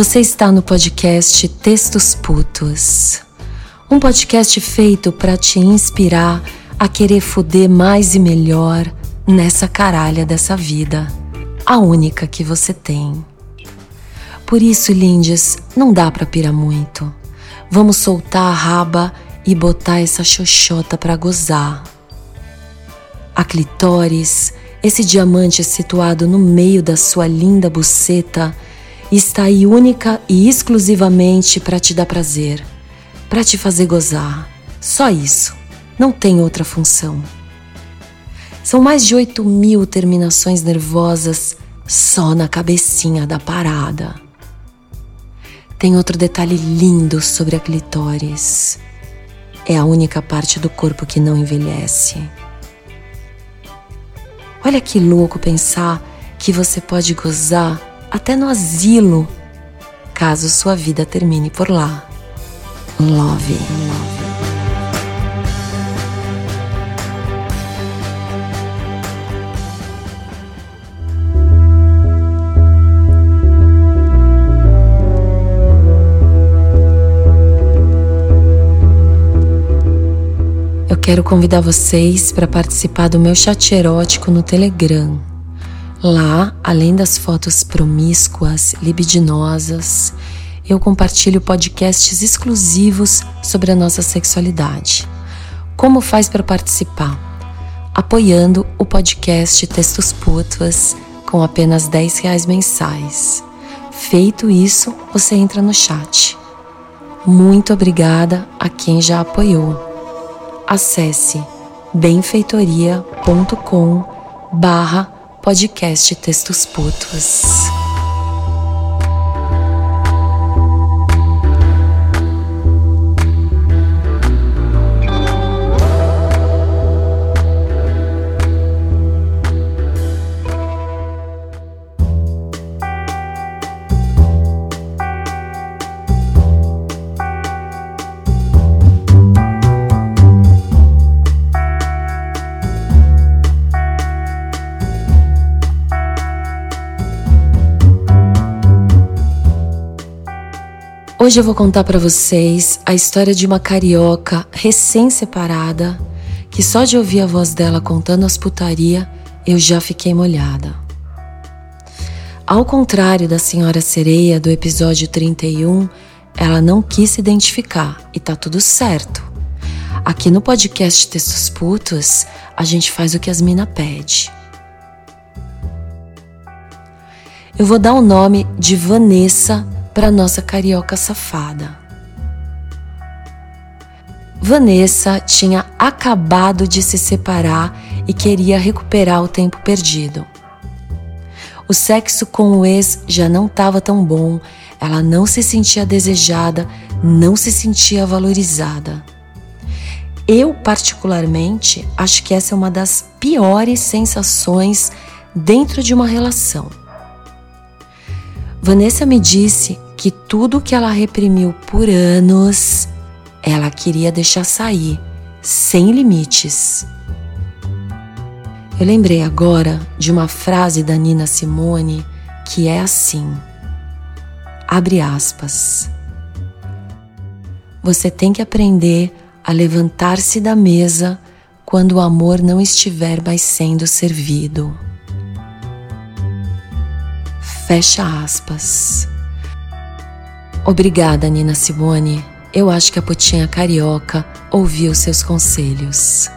Você está no podcast Textos Putos, um podcast feito para te inspirar a querer foder mais e melhor nessa caralha dessa vida, a única que você tem. Por isso, lindes, não dá pra pirar muito. Vamos soltar a raba e botar essa xoxota pra gozar. A clitóris, esse diamante situado no meio da sua linda buceta, está aí única e exclusivamente pra te dar prazer, pra te fazer gozar. Só isso, não tem outra função. São mais de 8.000 terminações nervosas só na cabecinha da parada. Tem outro detalhe lindo sobre a clitóris. É a única parte do corpo que não envelhece. Olha que louco pensar que você pode gozar até no asilo, caso sua vida termine por lá. Love. Eu quero convidar vocês para participar do meu chat erótico no Telegram. Lá, além das fotos promíscuas, libidinosas, eu compartilho podcasts exclusivos sobre a nossa sexualidade. Como faz para participar? Apoiando o podcast Textos Putos com apenas R$10 mensais. Feito isso, você entra no chat. Muito obrigada a quem já apoiou. Acesse benfeitoria.com/podcast Textos Putos. Hoje eu vou contar pra vocês a história de uma carioca recém-separada que só de ouvir a voz dela contando as putaria eu já fiquei molhada. Ao contrário da Senhora Sereia do episódio 31, ela não quis se identificar e tá tudo certo. Aqui no podcast Textos Putos, a gente faz o que as mina pede. Eu vou dar o nome de Vanessa para nossa carioca safada. Vanessa tinha acabado de se separar e queria recuperar o tempo perdido. O sexo com o ex já não estava tão bom, ela não se sentia desejada, não se sentia valorizada. Eu, particularmente, acho que essa é uma das piores sensações dentro de uma relação. Vanessa me disse que tudo que ela reprimiu por anos, ela queria deixar sair, sem limites. Eu lembrei agora de uma frase da Nina Simone que é assim, abre aspas, você tem que aprender a levantar-se da mesa quando o amor não estiver mais sendo servido. Fecha aspas. Obrigada, Nina Simone. Eu acho que a putinha carioca ouviu seus conselhos.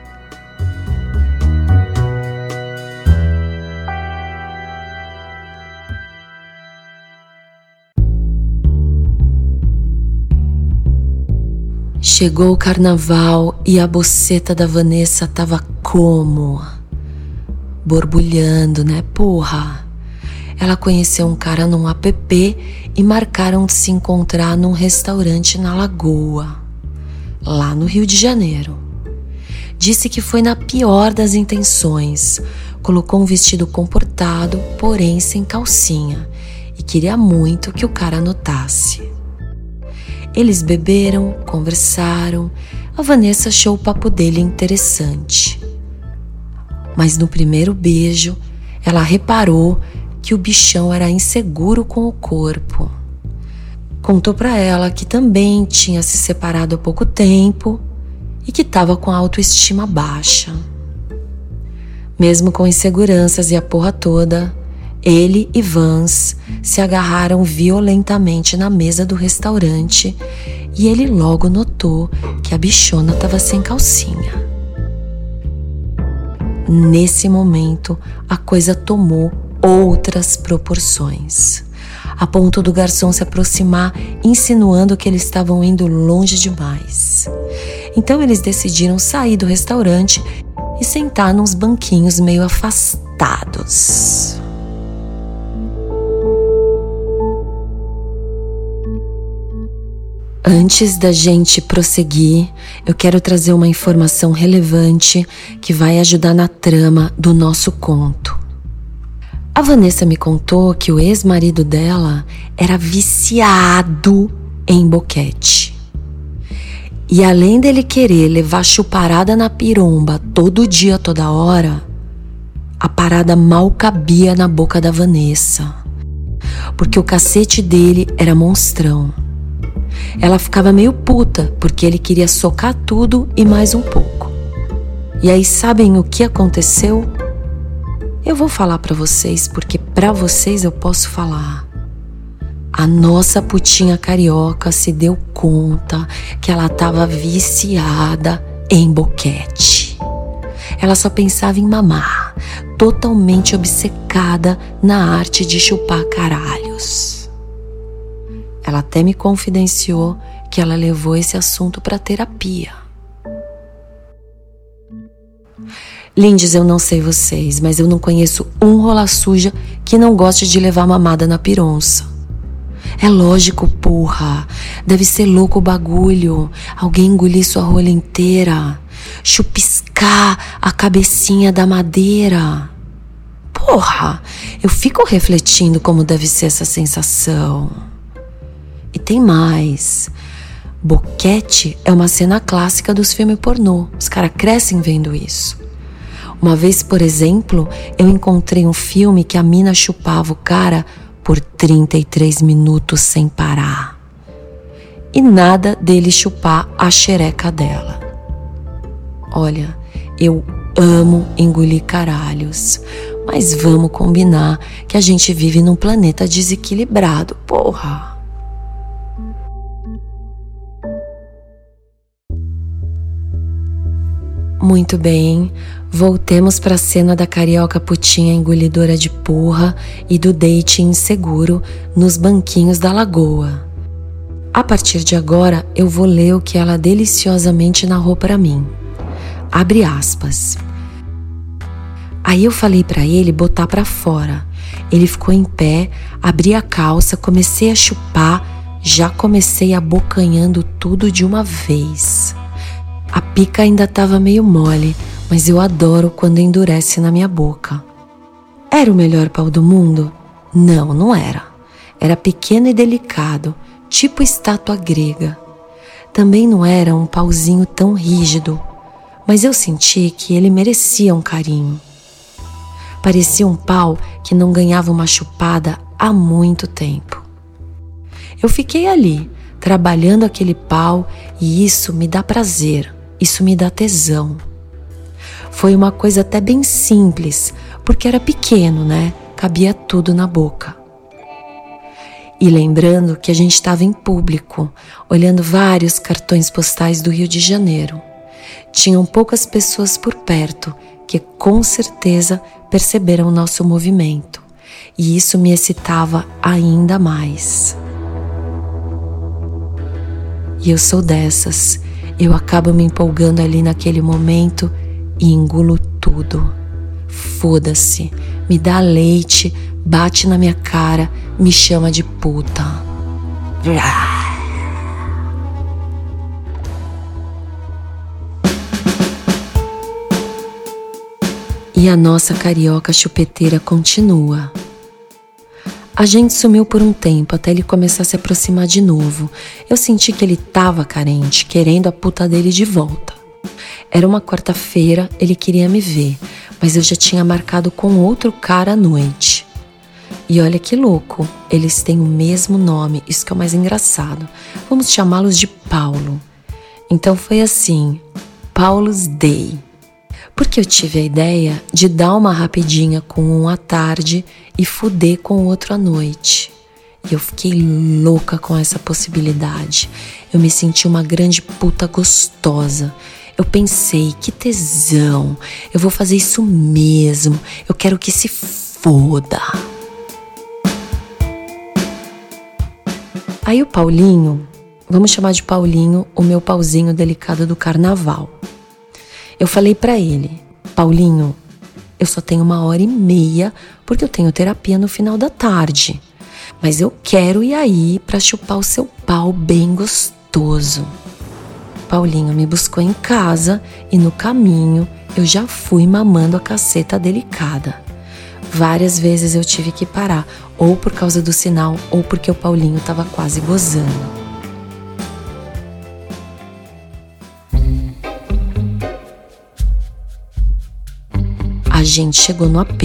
Chegou o carnaval e a buceta da Vanessa tava como? Borbulhando, né, porra? Ela conheceu um cara num app e marcaram de se encontrar num restaurante na Lagoa, lá no Rio de Janeiro. Disse que foi na pior das intenções, colocou um vestido comportado, porém sem calcinha, e queria muito que o cara notasse. Eles beberam, conversaram, a Vanessa achou o papo dele interessante. Mas no primeiro beijo, ela reparou que o bichão era inseguro com o corpo. contou pra ela que também tinha se separado há pouco tempo e que estava com a autoestima baixa. Mesmo com inseguranças e a porra toda, ele e Vance se agarraram violentamente na mesa do restaurante e ele logo notou que a bichona estava sem calcinha. Nesse momento, a coisa tomou outras proporções, a ponto do garçom se aproximar, insinuando que eles estavam indo longe demais. Então eles decidiram sair do restaurante e sentar nos banquinhos meio afastados. Antes da gente prosseguir, eu quero trazer uma informação relevante que vai ajudar na trama do nosso conto. A Vanessa me contou que o ex-marido dela era viciado em boquete. E além dele querer levar chuparada na piromba todo dia, toda hora, a parada mal cabia na boca da Vanessa, porque o cacete dele era monstrão. Ela ficava meio puta, porque ele queria socar tudo e mais um pouco. E aí sabem o que aconteceu? Eu vou falar pra vocês, porque pra vocês eu posso falar. A nossa putinha carioca se deu conta que ela tava viciada em boquete. Ela só pensava em mamar, totalmente obcecada na arte de chupar caralhos. Ela até me confidenciou que ela levou esse assunto para terapia. Lindes, eu não sei vocês, mas eu não conheço um rola suja que não goste de levar mamada na pironça. É lógico, porra. Deve ser louco o bagulho. Alguém engolir sua rola inteira. Chupiscar a cabecinha da madeira. Porra, eu fico refletindo como deve ser essa sensação. E tem mais. Boquete é uma cena clássica dos filmes pornô. Os caras crescem vendo isso. Uma vez, por exemplo, eu encontrei um filme que a mina chupava o cara por 33 minutos sem parar. E nada dele chupar a xereca dela. Olha, eu amo engolir caralhos, mas vamos combinar que a gente vive num planeta desequilibrado, porra. Muito bem, voltemos para a cena da carioca putinha engolidora de porra e do date inseguro nos banquinhos da lagoa. A partir de agora, eu vou ler o que ela deliciosamente narrou para mim. Abre aspas. Aí eu falei para ele botar para fora. Ele ficou em pé, abri a calça, comecei a chupar, já comecei abocanhando tudo de uma vez. A pica ainda estava meio mole, mas eu adoro quando endurece na minha boca. Era o melhor pau do mundo? Não, não era. Era pequeno e delicado, tipo estátua grega. Também não era um pauzinho tão rígido, mas eu senti que ele merecia um carinho. Parecia um pau que não ganhava uma chupada há muito tempo. Eu fiquei ali, trabalhando aquele pau, e isso me dá prazer. Isso me dá tesão. Foi uma coisa até bem simples, porque era pequeno, né? Cabia tudo na boca. E lembrando que a gente estava em público, olhando vários cartões postais do Rio de Janeiro. Tinham poucas pessoas por perto, que com certeza perceberam o nosso movimento. E isso me excitava ainda mais. E eu sou dessas. Eu acabo me empolgando ali naquele momento e engulo tudo. Foda-se, me dá leite, bate na minha cara, me chama de puta. E a nossa carioca chupeteira continua. A gente sumiu por um tempo até ele começar a se aproximar de novo. Eu senti que ele tava carente, querendo a puta dele de volta. Era uma quarta-feira, ele queria me ver, mas eu já tinha marcado com outro cara à noite. E olha que louco, eles têm o mesmo nome, isso que é o mais engraçado. Vamos chamá-los de Paulo. Então foi assim, Paul's Day. Porque eu tive a ideia de dar uma rapidinha com um à tarde e fuder com o outro à noite. E eu fiquei louca com essa possibilidade. Eu me senti uma grande puta gostosa. Eu pensei, que tesão, eu vou fazer isso mesmo, eu quero que se foda. Aí o Paulinho, vamos chamar de Paulinho, o meu pauzinho delicado do carnaval. Eu falei pra ele, Paulinho, eu só tenho 1h30 porque eu tenho terapia no final da tarde. Mas eu quero ir aí pra chupar o seu pau bem gostoso. Paulinho me buscou em casa e no caminho eu já fui mamando a caceta delicada. Várias vezes eu tive que parar, ou por causa do sinal, ou porque o Paulinho estava quase gozando. A gente chegou no AP.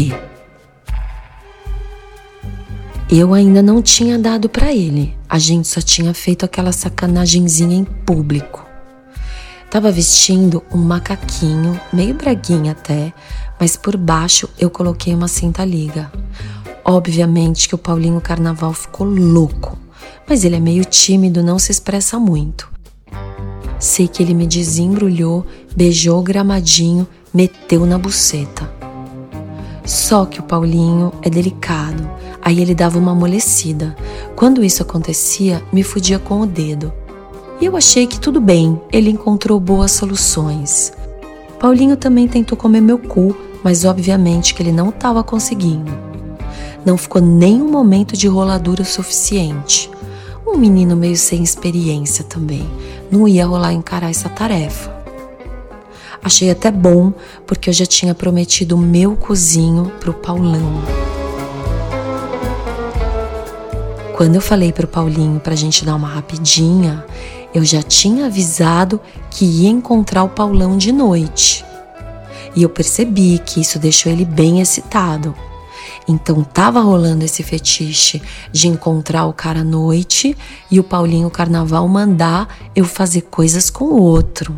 Eu ainda não tinha dado pra ele, a gente só tinha feito aquela sacanagemzinha em público. Tava vestindo um macaquinho, meio braguinha até, mas por baixo eu coloquei uma cinta-liga. Obviamente que o Paulinho Carnaval ficou louco, mas ele é meio tímido, não se expressa muito. Sei que ele me desembrulhou, beijou o gramadinho, meteu na buceta. Só que o Paulinho é delicado, aí ele dava uma amolecida. Quando isso acontecia, me fudia com o dedo. E eu achei que tudo bem, ele encontrou boas soluções. Paulinho também tentou comer meu cu, mas obviamente que ele não estava conseguindo. Não ficou nem um momento de roladura o suficiente. Um menino meio sem experiência também, não ia rolar encarar essa tarefa. Achei até bom, porque eu já tinha prometido o meu cozinho pro Paulão. Quando eu falei pro Paulinho pra gente dar uma rapidinha, eu já tinha avisado que ia encontrar o Paulão de noite. E eu percebi que isso deixou ele bem excitado. Então tava rolando esse fetiche de encontrar o cara à noite e o Paulinho Carnaval mandar eu fazer coisas com o outro.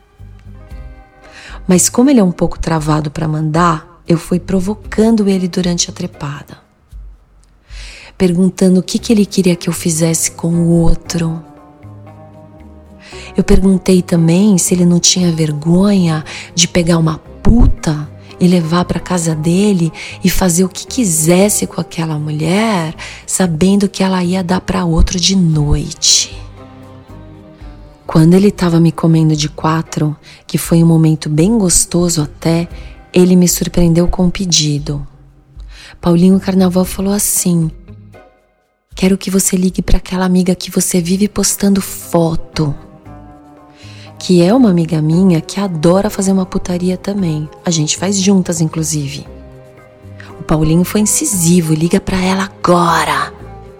Mas como ele é um pouco travado pra mandar, eu fui provocando ele durante a trepada. Perguntando o que ele queria que eu fizesse com o outro. Eu perguntei também se ele não tinha vergonha de pegar uma puta e levar para casa dele e fazer o que quisesse com aquela mulher, sabendo que ela ia dar para outro de noite. Quando ele estava me comendo de 4, que foi um momento bem gostoso até, ele me surpreendeu com um pedido. Paulinho Carnaval falou assim: quero que você ligue para aquela amiga que você vive postando foto. Que é uma amiga minha que adora fazer uma putaria também. A gente faz juntas, inclusive. O Paulinho foi incisivo, liga pra ela agora.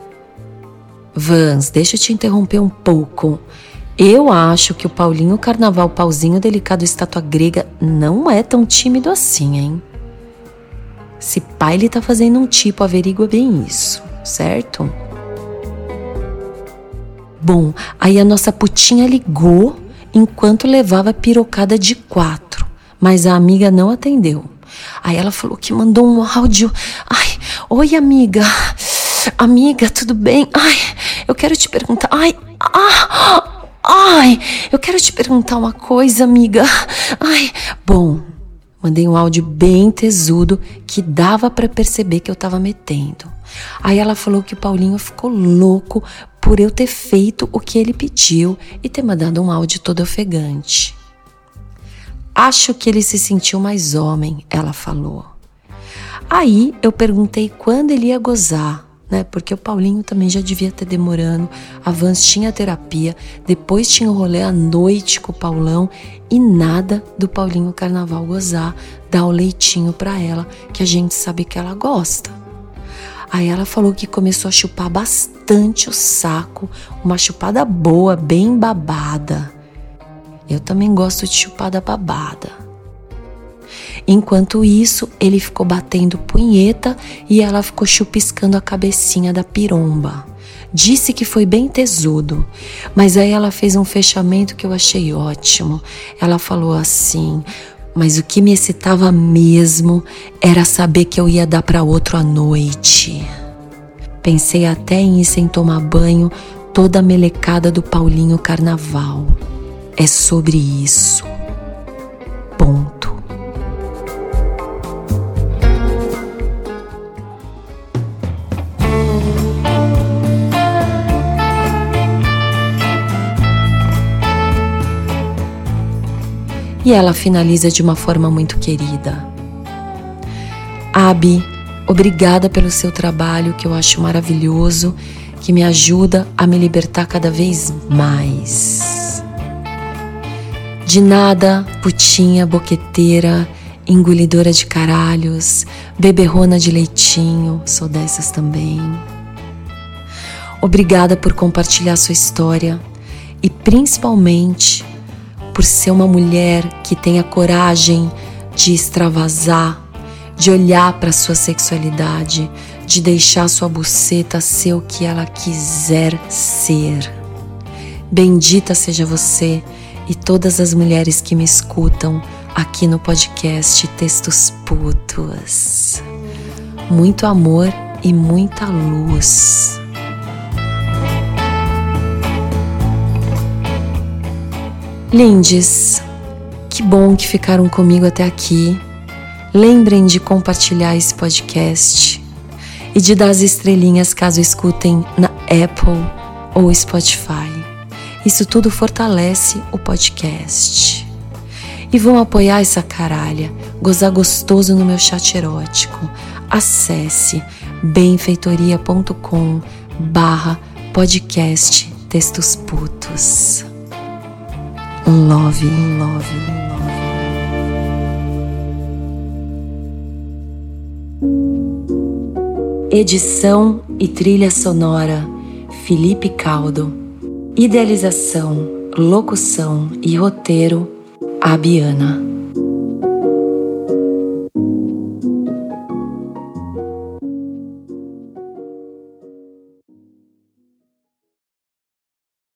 Vans, deixa eu te interromper um pouco. Eu acho que o Paulinho Carnaval, pauzinho delicado, estátua grega, não é tão tímido assim, hein? Se pá, ele tá fazendo um tipo, averigua bem isso, certo? Bom, aí a nossa putinha ligou enquanto levava pirocada de 4, mas a amiga não atendeu. Aí ela falou que mandou um áudio. Ai, oi amiga, tudo bem? Ai, eu quero te perguntar. Eu quero te perguntar uma coisa, amiga. Ai, bom, mandei um áudio bem tesudo que dava pra perceber que eu tava metendo. Aí ela falou que o Paulinho ficou louco por eu ter feito o que ele pediu e ter mandado um áudio todo ofegante. Acho que ele se sentiu mais homem, ela falou. Aí eu perguntei quando ele ia gozar, né? Porque o Paulinho também já devia ter demorando. A Vans tinha terapia, depois tinha o rolê à noite com o Paulão e nada do Paulinho Carnaval gozar, dar o leitinho pra ela, que a gente sabe que ela gosta. Aí ela falou que começou a chupar bastante o saco, uma chupada boa, bem babada. Eu também gosto de chupada babada. Enquanto isso, ele ficou batendo punheta e ela ficou chupiscando a cabecinha da piromba. Disse que foi bem tesudo, mas aí ela fez um fechamento que eu achei ótimo. Ela falou assim: mas o que me excitava mesmo era saber que eu ia dar para outro à noite. Pensei até em ir sem tomar banho, toda a melecada do Paulinho Carnaval. É sobre isso. Ponto. E ela finaliza de uma forma muito querida. Abi, obrigada pelo seu trabalho, que eu acho maravilhoso, que me ajuda a me libertar cada vez mais. De nada, putinha, boqueteira, engolidora de caralhos, beberrona de leitinho, sou dessas também. Obrigada por compartilhar sua história e principalmente por ser uma mulher que tem a coragem de extravasar, de olhar para sua sexualidade, de deixar sua buceta ser o que ela quiser ser. Bendita seja você e todas as mulheres que me escutam aqui no podcast Textos Putos. Muito amor e muita luz. Lindes, que bom que ficaram comigo até aqui. Lembrem de compartilhar esse podcast e de dar as estrelinhas caso escutem na Apple ou Spotify. Isso tudo fortalece o podcast. E vão apoiar essa caralha, gozar gostoso no meu chat erótico. Acesse benfeitoria.com/podcast Textos Putos. Love, love, love. Edição e trilha sonora Felipe Caldo. Idealização, locução e roteiro Abiana.